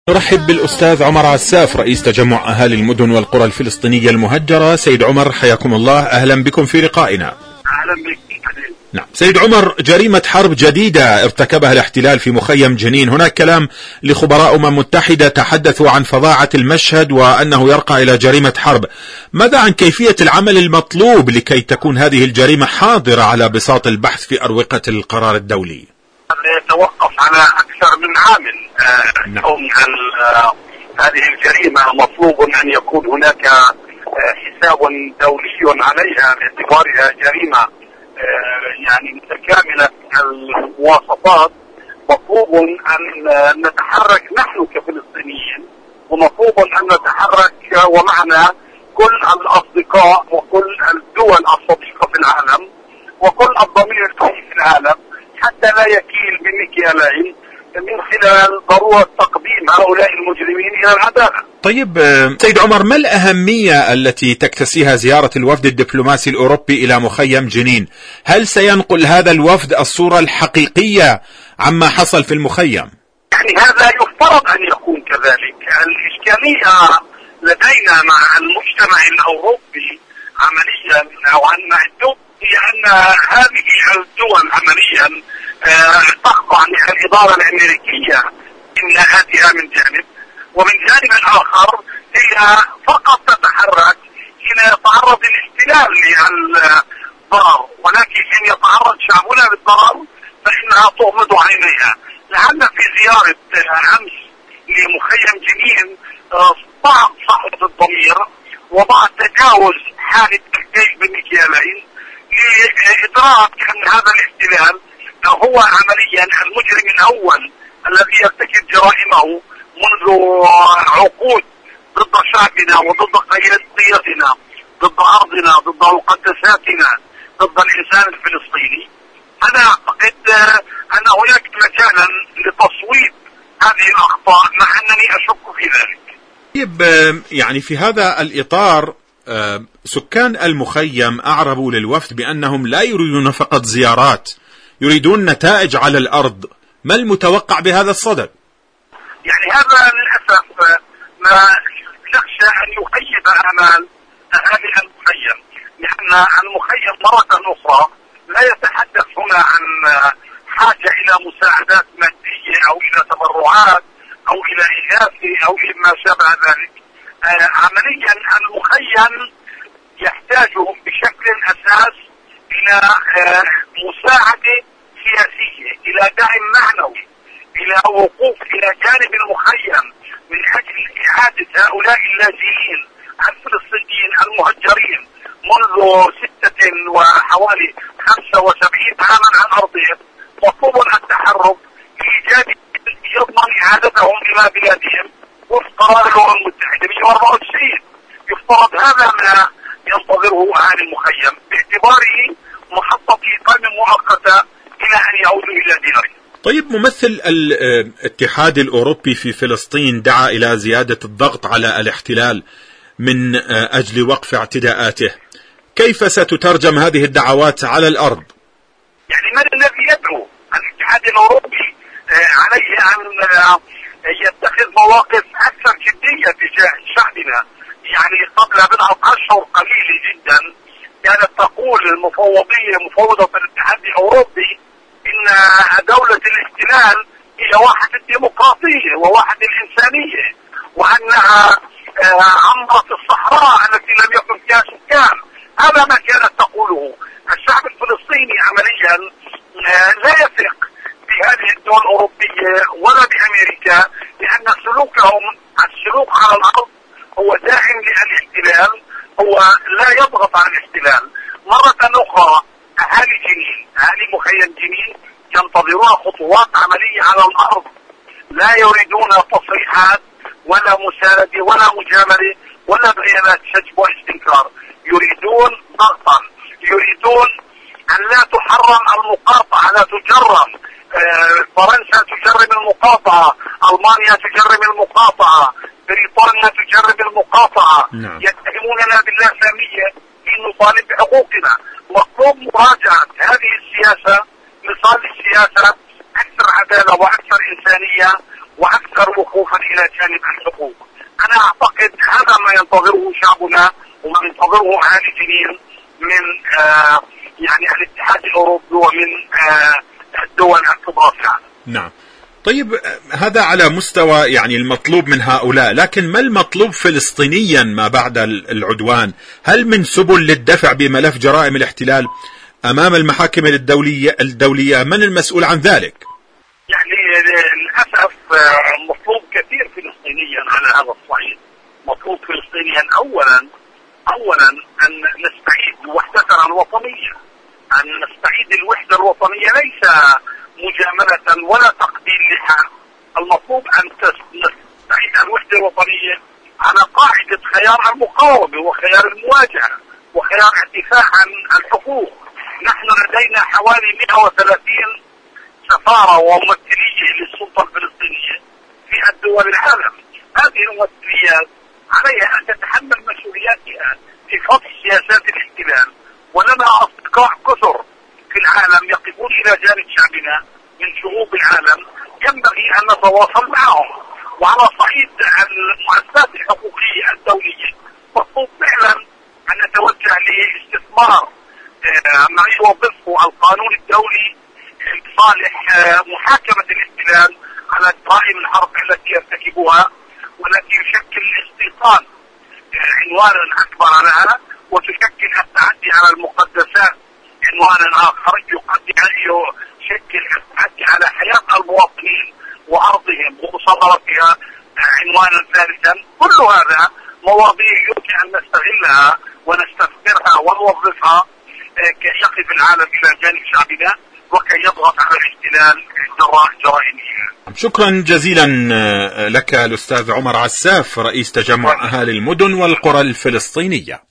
نرحب بالأستاذ عمر عساف رئيس تجمع أهالي المدن والقرى الفلسطينية المهجرة. سيد عمر حياكم الله، أهلا بكم في لقائنا. أهلا بك. نعم سيد عمر، جريمة حرب جديدة ارتكبها الاحتلال في مخيم جنين. هناك كلام لخبراء متحدة تحدثوا عن فظاعة المشهد وأنه يرقى إلى جريمة حرب. ماذا عن كيفية العمل المطلوب لكي تكون هذه الجريمة حاضرة على بساط البحث في أروقة القرار الدولي؟ يتوقف على أكثر من عامل. هذه الجريمة مطلوب أن يكون هناك حساب دولي عليها باعتبارها جريمة يعني متكاملة المواصفات. مطلوب أن نتحرك نحن كفلسطينيين، ومطلوب أن نتحرك ومعنا كل الأصدقاء وكل الدول الصديقة في العالم وكل الضمير الفقهي في العالم، حتى لا يكيل بمكيالين من خلال ضرورة تقديم هؤلاء المجرمين إلى العدالة. طيب سيد عمر، ما الأهمية التي تكتسيها زيارة الوفد الدبلوماسي الأوروبي إلى مخيم جنين؟ هل سينقل هذا الوفد الصورة الحقيقية عما حصل في المخيم؟ يعني هذا يفترض أن يكون كذلك. الإشكالية لدينا مع المجتمع الأوروبي عمليا أو عن الدول هي أن هذه الدول عمليا تخضع للإدارة الأمريكية إملاءاتها من جانب، ومن جانب آخر هي فقط تتحرك حين يتعرض الاحتلال للضرر، ولكن حين يتعرض شعبنا للضرر فإنها تغمض عينيها. لعل في زيارة أمس لمخيم جنين بعض صحوة الضمير وبعض تجاوز حالة الكيل بالمكيالين لإدراك أن هذا الاحتلال هو عمليا المجرم الأول الذي يرتكب جرائمه منذ عقود ضد شعبنا وضد قيادتنا، ضد أرضنا، ضد مقدساتنا، ضد الإنسان الفلسطيني. أنا أعتقد أن هناك مجالا لتصويب هذه الأخطاء، مع أنني أشك في ذلك. طيب يعني في هذا الإطار سكان المخيم أعربوا للوفد بأنهم لا يريدون فقط زيارات، يريدون نتائج على الأرض. ما المتوقع بهذا الصدد؟ يعني هذا للأسف ما يخشى أن يخيب آمال أهالي المخيم، لأن المخيم مرة أخرى لا يتحدث هنا عن حاجة إلى مساعدات مادية أو إلى تبرعات أو إلى إغاثة أو إلى ما شابه ذلك. عمليا المخيم يحتاج بشكل أساس إلى مساعدة سياسية، إلى دعم معنوي، إلى وقوف إلى جانب المخيم من أجل إعادة هؤلاء اللاجئين الفلسطينيين المهجرين منذ 75 عاما عن أرضهم. مطلوب التحرك لإيجاد يضمن إعادتهم إلى بلادهم وفق قرار الأمم المتحدة 194. يفترض هذا ما ينتظره أهالي المخيم باعتباره محطة إقامة مؤقتة إلى أن يعودوا إلى ديارهم. طيب ممثل الاتحاد الأوروبي في فلسطين دعا إلى زيادة الضغط على الاحتلال من أجل وقف اعتداءاته. كيف ستترجم هذه الدعوات على الأرض؟ يعني من الذي يدعو؟ الاتحاد الأوروبي عليه أن يتخذ مواقف أكثر جدية تجاه شعبنا. يعني قبل بضعة أشهر قليلة جدا كانت تقول المفوضية مفوضة الاتحاد الأوروبي إن دولة الاحتلال هي واحد الديمقراطية وواحد الإنسانية، وأنها عمرت الصحراء التي لم يكن فيها سكان. هذا ما كانت تقوله. الشعب الفلسطيني عمليا لا يثق بهذه الدول الأوروبية ولا بأمريكا، لأن السلوك على الأرض هو داعم للاحتلال، هو لا يضغط على الاحتلال. مرة أخرى أهالي جنين، أهالي مخيم جنين ينتظرون خطوات عملية على الأرض، لا يريدون تصريحات ولا مساندة ولا مجاملة ولا بيانات شجب واستنكار. يريدون ضغطا، يريدون أن لا تحرم المقاطعة، لا تجرم. فرنسا تجرم المقاطعة، ألمانيا تجرم المقاطعة، بريطانيا تجرب المقاطعة. يتهموننا باللاسامية في نطالب بحقوقنا. مطلوب مراجعة هذه السياسة لصالح السياسة أكثر عدالة وأكثر إنسانية وأكثر وقوفا إلى جانب الحقوق. أنا أعتقد هذا ما ينتظره شعبنا وما ينتظره أهالي جنين من يعني الاتحاد الأوروبي ومن الدول الكبرى في العالم. نعم. طيب هذا على مستوى يعني المطلوب من هؤلاء، لكن ما المطلوب فلسطينيا ما بعد العدوان؟ هل من سبل للدفع بملف جرائم الاحتلال أمام المحاكم الدولية؟ من المسؤول عن ذلك؟ يعني للأسف مطلوب كثير فلسطينيا على هذا الصعيد. مطلوب فلسطينيا أولا أن نستعيد وحدتنا الوطنية، أن نستعيد الوحدة الوطنية، ليس مجاملة ولا تقدير لحال. المطلوب أن نستعيد الوحدة الوطنية على قاعدة خيار المقاومة وخيار المواجهة وخيار الدفاع عن الحقوق. نحن لدينا حوالي 130 سفارة وممثلية للسلطة الفلسطينية في الدول العالم. هذه الممثليات عليها أن تتحمل مسؤولياتها في فض سياسات الاحتلال، ولنا أصدقاء كثر في العالم يقفون إلى جانب شعبنا من شعوب العالم، ينبغي أن نتواصل معهم. وعلى صعيد المؤسسات الحقوقية الدولية مطلوب فعلا أن نتوجه لاستثمار ما يوظفه القانون الدولي لصالح محاكمة الاحتلال على جرائم الحرب التي يرتكبها، والتي يشكل الاستيطان عنوانا أكبر لها، وتشكل التعدي على المقدسات عنوانا آخر، يشكل التعدي على حياة المواطنين وأرضهم ومصادرتها عنوانا ثالثا. كل هذا مواضيع يمكن أن نستغلها ونستثمرها ونوظفها كي يقف العالم إلى جانب شعبنا وكي يضغط على الاحتلال جراء جرائمه. شكرا جزيلا لك الأستاذ عمر عساف، رئيس تجمع أهالي المدن والقرى الفلسطينية.